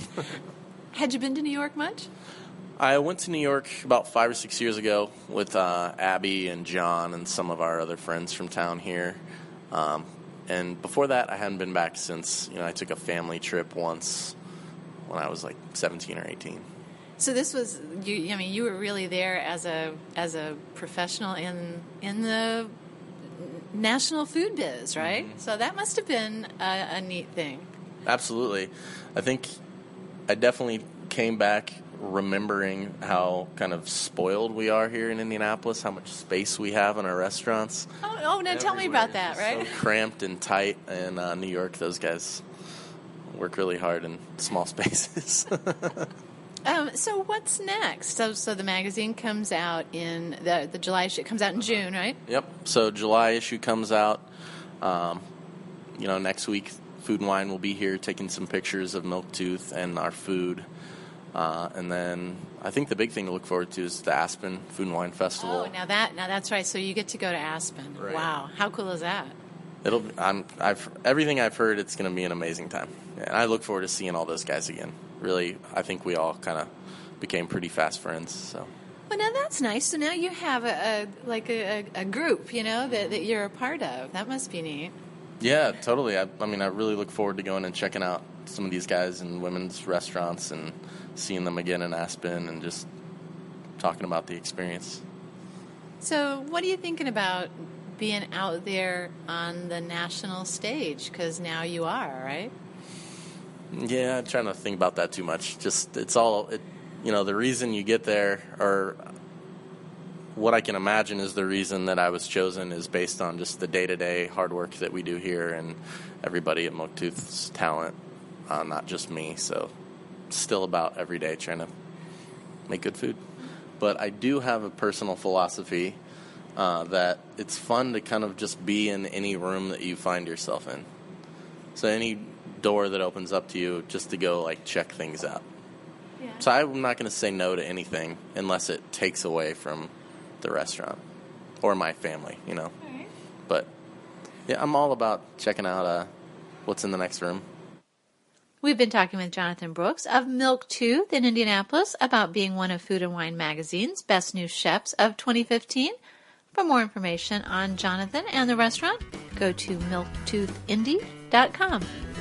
Speaker 2: Had you been to New York much?
Speaker 8: I went to New York about five or six years ago with uh, Abby and John and some of our other friends from town here. Um, and before that, I hadn't been back since, you know, I took a family trip once when I was like seventeen or eighteen.
Speaker 2: So this was you. I mean, you were really there as a as a professional in in the national food biz, right? Mm-hmm. So that must have been a, a neat thing.
Speaker 8: Absolutely. I think I definitely came back remembering how kind of spoiled we are here in Indianapolis, how much space we have in our restaurants.
Speaker 2: Oh, oh now tell me about that, right?
Speaker 8: So cramped and tight. In uh, New York, those guys work really hard in small spaces.
Speaker 2: um, so what's next? So, so the magazine comes out in the the July issue. It comes out in June, right?
Speaker 8: Yep. So July issue comes out. Um, you know, next week, Food and Wine will be here taking some pictures of Milktooth and our food. Uh, and then I think the big thing to look forward to is the Aspen Food and Wine Festival.
Speaker 2: Oh, now that now that's right. So you get to go to Aspen.
Speaker 8: Right.
Speaker 2: Wow, how cool is that?
Speaker 8: It'll. I'm. I've everything I've heard. It's going to be an amazing time, and I look forward to seeing all those guys again. Really, I think we all kind of became pretty fast friends. So.
Speaker 2: Well, now that's nice. So now you have a, a like a, a group, you know, that, that you're a part of. That must be neat.
Speaker 8: Yeah, totally. I, I mean, I really look forward to going and checking out some of these guys in women's restaurants and seeing them again in Aspen and just talking about the experience.
Speaker 2: So what are you thinking about being out there on the national stage? Because now you are, right?
Speaker 8: Yeah, I'm trying to think about that too much. Just, it's all, it, you know, the reason you get there, or what I can imagine is the reason that I was chosen is based on just the day-to-day hard work that we do here and everybody at Milktooth's talent, uh, not just me. So it's still about every day trying to make good food. But I do have a personal philosophy uh, that it's fun to kind of just be in any room that you find yourself in. So any door that opens up to you, just to go like check things out. Yeah. So I'm not going to say no to anything unless it takes away from the restaurant or my family, you know.
Speaker 2: Right.
Speaker 8: But yeah, I'm all about checking out uh, what's in the next room.
Speaker 2: We've been talking with Jonathan Brooks of Milktooth in Indianapolis about being one of Food and Wine Magazine's Best New Chefs of twenty fifteen. For more information on Jonathan and the restaurant, go to milktooth indy dot com.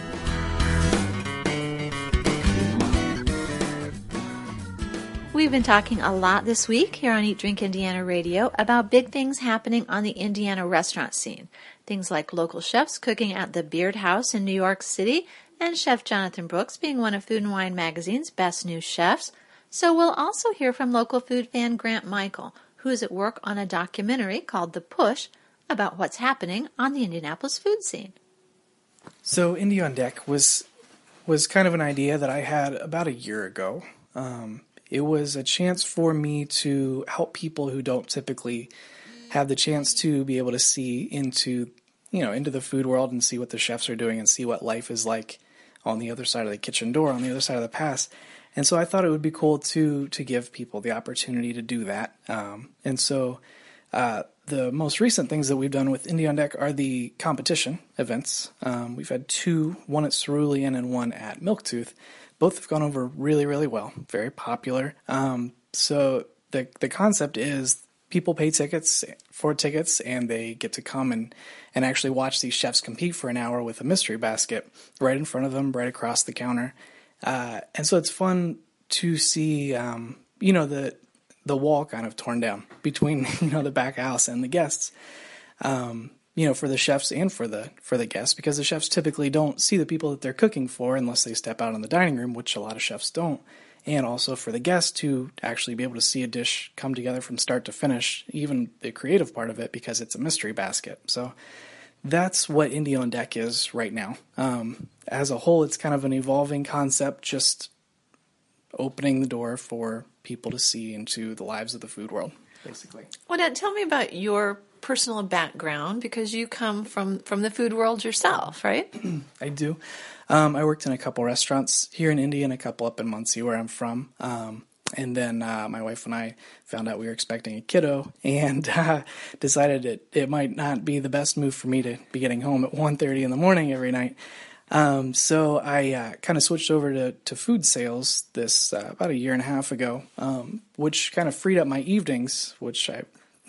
Speaker 2: We've been talking a lot this week here on Eat Drink Indiana Radio about big things happening on the Indiana restaurant scene. Things like local chefs cooking at the Beard House in New York City, and Chef Jonathan Brooks being one of Food and Wine Magazine's Best New Chefs. So we'll also hear from local food fan Grant Michael, who is at work on a documentary called The Push about what's happening on the Indianapolis food scene.
Speaker 9: So Indie on Deck was was kind of an idea that I had about a year ago. Um, it was a chance for me to help people who don't typically have the chance to be able to see into, you know, into the food world and see what the chefs are doing and see what life is like on the other side of the kitchen door, on the other side of the pass. And so I thought it would be cool to to give people the opportunity to do that. Um, and so uh, the most recent things that we've done with Indie on Deck are the competition events. Um, we've had two, one at Cerulean and one at Milktooth. Both have gone over really, really well, very popular. Um, so the the concept is people pay tickets for tickets, and they get to come and, and actually watch these chefs compete for an hour with a mystery basket right in front of them, right across the counter. Uh, and so it's fun to see, um, you know, the the wall kind of torn down between, you know, the back house and the guests, um, you know, for the chefs and for the for the guests, because the chefs typically don't see the people that they're cooking for unless they step out in the dining room, which a lot of chefs don't. And also for the guests to actually be able to see a dish come together from start to finish, even the creative part of it, because it's a mystery basket. So that's what Indie on Deck is right now. Um, as a whole, it's kind of an evolving concept, just opening the door for people to see into the lives of the food world, basically.
Speaker 2: Well, now tell me about your personal background, because you come from, from the food world yourself, right?
Speaker 9: I do. Um, I worked in a couple restaurants here in Indy and a couple up in Muncie, where I'm from. Um, and then uh, my wife and I found out we were expecting a kiddo, and uh, decided it, it might not be the best move for me to be getting home at one thirty in the morning every night. Um, so I uh, kind of switched over to, to food sales this uh, about a year and a half ago, um, which kind of freed up my evenings, which I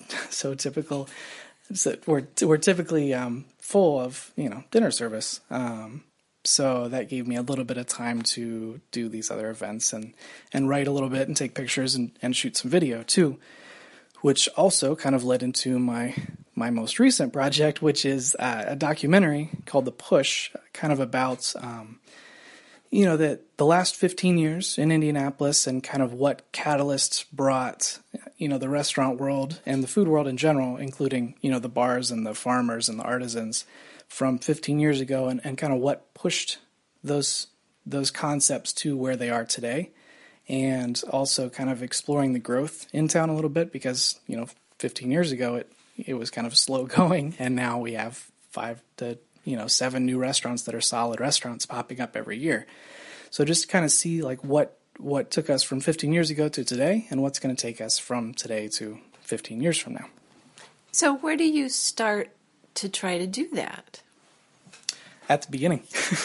Speaker 9: so typical. So we're we're typically um, full of, you know, dinner service. Um, so that gave me a little bit of time to do these other events and, and write a little bit and take pictures and, and shoot some video too, which also kind of led into my my most recent project, which is uh, a documentary called The Push, kind of about, um, you know, the, the last fifteen years in Indianapolis and kind of what catalysts brought, you know, the restaurant world and the food world in general, including, you know, the bars and the farmers and the artisans from fifteen years ago, and, and kind of what pushed those those concepts to where they are today. And also kind of exploring the growth in town a little bit, because, you know, fifteen years ago it it was kind of slow going, and now we have five to, you know, seven new restaurants that are solid restaurants popping up every year. So just to kind of see like what what took us from fifteen years ago to today, and what's going to take us from today to fifteen years from now.
Speaker 2: So where do you start to try to do that?
Speaker 9: At the beginning.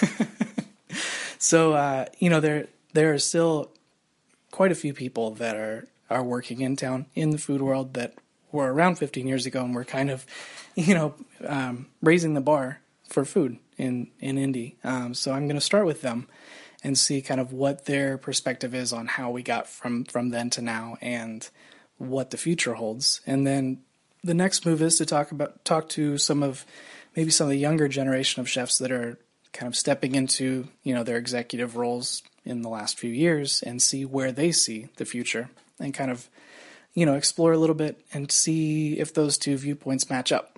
Speaker 9: So, uh, you know, there there are still quite a few people that are, are working in town in the food world that were around fifteen years ago, and were kind of, you know, um, raising the bar for food in, in Indy. Um, so I'm going to start with them and see kind of what their perspective is on how we got from, from then to now and what the future holds. And then the next move is to talk about talk to some of maybe some of the younger generation of chefs that are kind of stepping into, you know, their executive roles in the last few years, and see where they see the future, and kind of, you know, explore a little bit and see if those two viewpoints match up.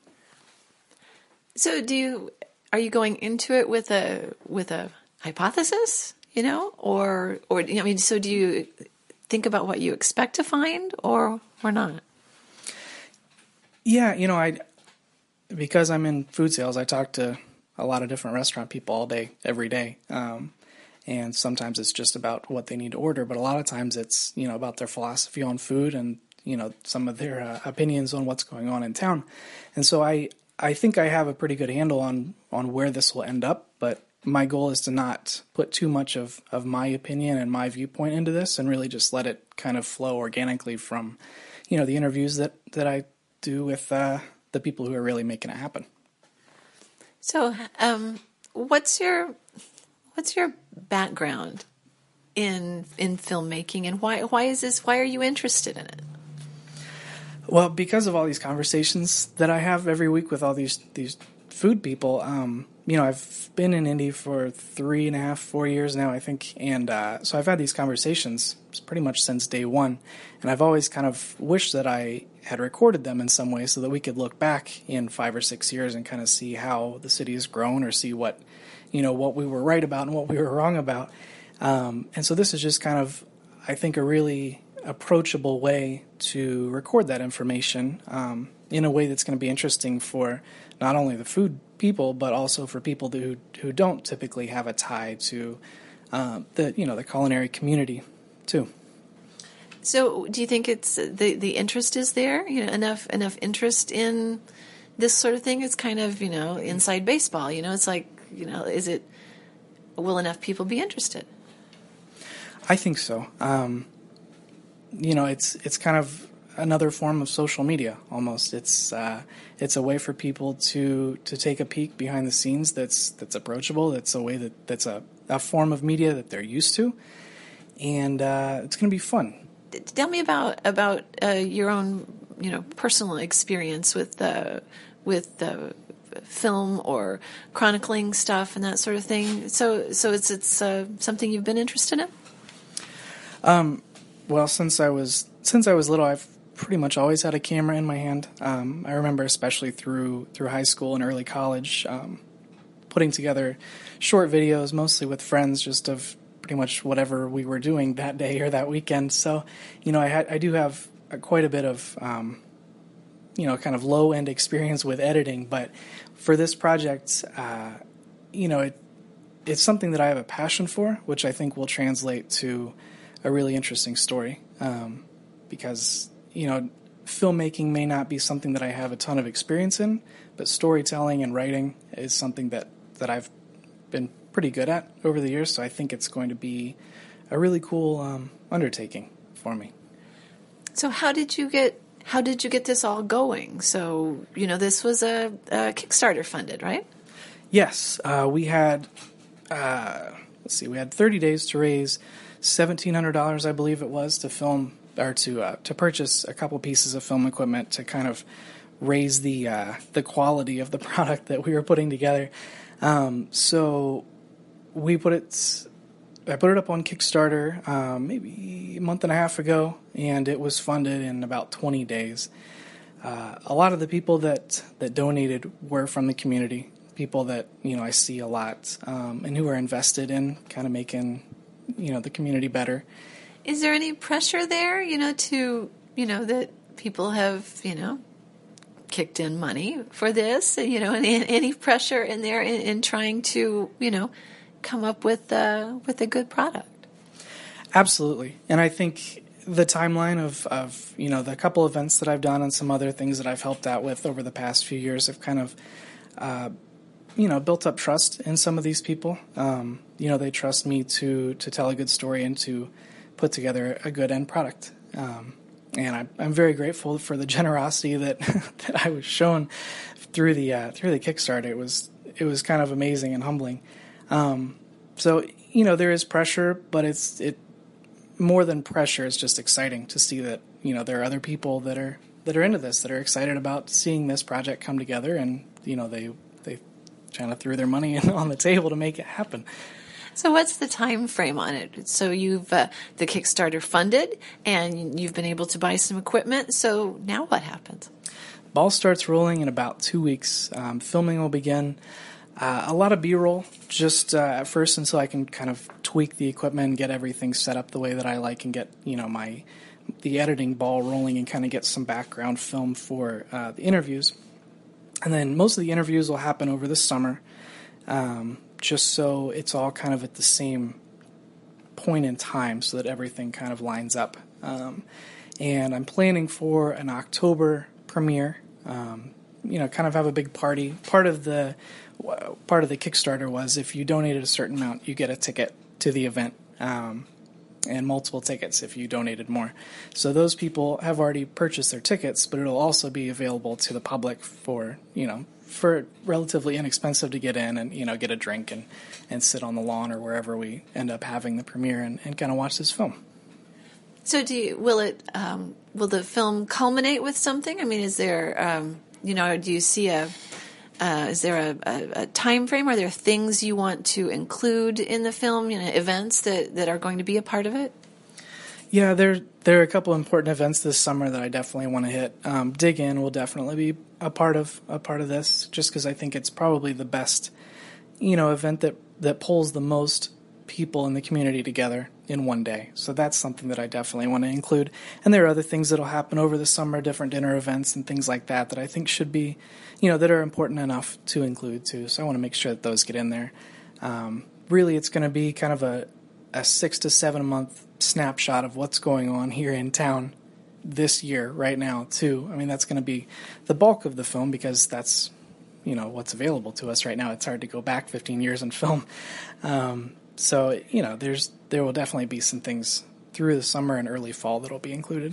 Speaker 2: So do you, are you going into it with a, with a hypothesis, you know, or, or, I mean, so do you think about what you expect to find, or, or not?
Speaker 9: Yeah, you know, I, because I'm in food sales, I talk to a lot of different restaurant people all day, every day. Um, and sometimes it's just about what they need to order, but a lot of times it's, you know, about their philosophy on food and, you know, some of their uh, opinions on what's going on in town. And so I, I think I have a pretty good handle on, on where this will end up, but my goal is to not put too much of, of my opinion and my viewpoint into this, and really just let it kind of flow organically from, you know, the interviews that, that I do with uh, the people who are really making it happen.
Speaker 2: So, um, what's your what's your background in in filmmaking, and why why is this? Why are you interested in it?
Speaker 9: Well, because of all these conversations that I have every week with all these these food people, um, you know, I've been in Indy for three and a half, four years now, I think, and uh, so I've had these conversations pretty much since day one, and I've always kind of wished that I had recorded them in some way so that we could look back in five or six years and kind of see how the city has grown, or see what, you know, what we were right about and what we were wrong about. Um, and so this is just kind of, I think, a really approachable way to record that information um, in a way that's going to be interesting for not only the food people, but also for people who who don't typically have a tie to uh, the you know the culinary community too.
Speaker 2: So, do you think it's the the interest is there? You know, enough enough interest in this sort of thing? It's kind of, you know, inside baseball. You know, it's like, you know, is it, will enough people be interested?
Speaker 9: I think so. Um, you know, it's it's kind of another form of social media almost. It's uh, it's a way for people to to take a peek behind the scenes that's that's approachable. That's a way that that's a, a form of media that they're used to, and uh, it's going to be fun.
Speaker 2: Tell me about about uh, your own, you know, personal experience with uh, with uh, film or chronicling stuff and that sort of thing. So so it's it's uh, something you've been interested in.
Speaker 9: Um, well, since I was since I was little, I've pretty much always had a camera in my hand. Um, I remember, especially through through high school and early college, um, putting together short videos, mostly with friends, just of pretty much whatever we were doing that day or that weekend. So, you know, I had I do have a, quite a bit of um, you know, kind of low end experience with editing, but for this project, uh, you know, it it's something that I have a passion for, which I think will translate to a really interesting story, um, because, you know, filmmaking may not be something that I have a ton of experience in, but storytelling and writing is something that, that I've been pretty good at over the years, so I think it's going to be a really cool um, undertaking for me.
Speaker 2: So how did you get how did you get this all going? So, you know, this was a, a Kickstarter funded, right?
Speaker 9: Yes, uh, we had, uh, let's see, we had thirty days to raise seventeen hundred dollars, I believe it was, to film or to uh, to purchase a couple pieces of film equipment to kind of raise the uh, the quality of the product that we were putting together. Um, so we put it, I put it up on Kickstarter um, maybe a month and a half ago, and it was funded in about twenty days. Uh, a lot of the people that, that donated were from the community, people that, you know, I see a lot, um, and who are invested in kind of making, you know, the community better.
Speaker 2: Is there any pressure there, you know, to, you know, that people have, you know, kicked in money for this, you know, any, any pressure in there in, in trying to, you know, come up with uh, with a good product?
Speaker 9: Absolutely. And I think the timeline of, of, you know, the couple events that I've done and some other things that I've helped out with over the past few years have kind of, uh, you know, built up trust in some of these people. Um, you know, they trust me to, to tell a good story and to put together a good end product. Um, and I, I'm very grateful for the generosity that that I was shown through the uh, through the Kickstarter. It was it was kind of amazing and humbling. Um, so, you know, there is pressure, but it's it more than pressure. It's just exciting to see that, you know, there are other people that are that are into this, that are excited about seeing this project come together, and, you know, they they kind of threw their money on the table to make it happen.
Speaker 2: So what's the time frame on it? So you've uh, the Kickstarter funded, and you've been able to buy some equipment. So now what happens?
Speaker 9: Ball starts rolling in about two weeks. Um, filming will begin. Uh, a lot of B-roll, just uh, at first until I can kind of tweak the equipment and get everything set up the way that I like, and get, you know, my the editing ball rolling, and kind of get some background film for uh, the interviews. And then most of the interviews will happen over the summer, um, just so it's all kind of at the same point in time, so that everything kind of lines up. Um, and I'm planning for an October premiere. Um, you know, kind of have a big party. Part of the part of the Kickstarter was if you donated a certain amount, you get a ticket to the event, um, and multiple tickets if you donated more. So those people have already purchased their tickets, but it'll also be available to the public for, you know, for relatively inexpensive to get in and, you know, get a drink and, and sit on the lawn or wherever we end up having the premiere, and, and kind of watch this film.
Speaker 2: So do you, will it um, will the film culminate with something? I mean, is there um, you know, do you see a uh, is there a, a, a time frame? Are there things you want to include in the film, you know, events that, that are going to be a part of it?
Speaker 9: Yeah, there there are a couple important events this summer that I definitely want to hit. Um, Dig In will definitely be a part of a part of this, just because I think it's probably the best, you know, event that that pulls the most people in the community together in one day. So that's something that I definitely want to include. And there are other things that'll happen over the summer, different dinner events and things like that that I think should be, you know, that are important enough to include too. So I want to make sure that those get in there. Um, really, it's going to be kind of a a six to seven month snapshot of what's going on here in town this year right now too. I mean, that's going to be the bulk of the film because that's, you know, what's available to us right now. It's hard to go back fifteen years in film. Um, so, you know, there's there will definitely be some things through the summer and early fall that'll be included.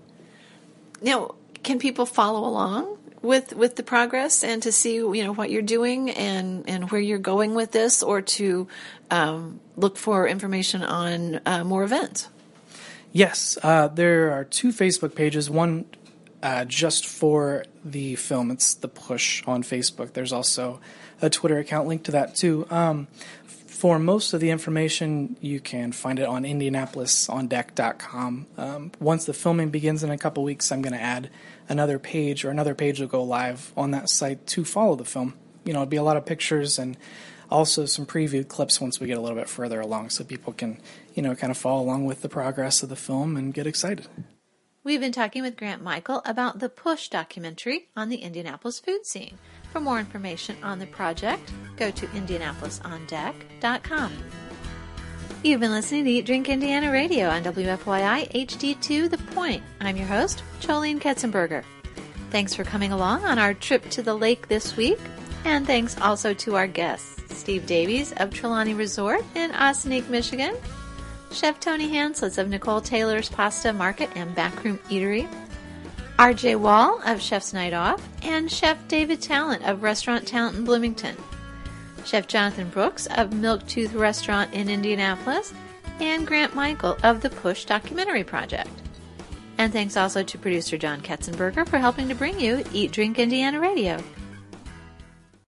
Speaker 2: Now, can people follow along with with the progress and to see, you know, what you're doing and, and where you're going with this, or to um, look for information on uh, more events?
Speaker 9: Yes, uh, there are two Facebook pages, one uh, just for the film. It's The Push on Facebook. There's also a Twitter account linked to that too. Um, for most of the information, you can find it on Indianapolis on deck dot com. Um, once the filming begins in a couple weeks, I'm going to add another page, or another page will go live on that site to follow the film. You know, it'll be a lot of pictures and also some preview clips once we get a little bit further along, so people can, you know, kind of follow along with the progress of the film and get excited.
Speaker 2: We've been talking with Grant Michael about the Push documentary on the Indianapolis food scene. For more information on the project, go to Indianapolis on deck dot com. You've been listening to Eat Drink Indiana Radio on W F Y I H D two The Point. I'm your host, Jolene Ketzenberger. Thanks for coming along on our trip to the lake this week, and thanks also to our guests, Steve Davies of Trelawney Resort in Ossining, Michigan, Chef Tony Hanslitz of Nicole Taylor's Pasta Market and Backroom Eatery, R J Wall of Chef's Night Off, and Chef David Talent of Restaurant Talent in Bloomington, Chef Jonathan Brooks of Milktooth Restaurant in Indianapolis, and Grant Michael of the Push Documentary Project. And thanks also to producer John Ketzenberger for helping to bring you Eat Drink Indiana Radio.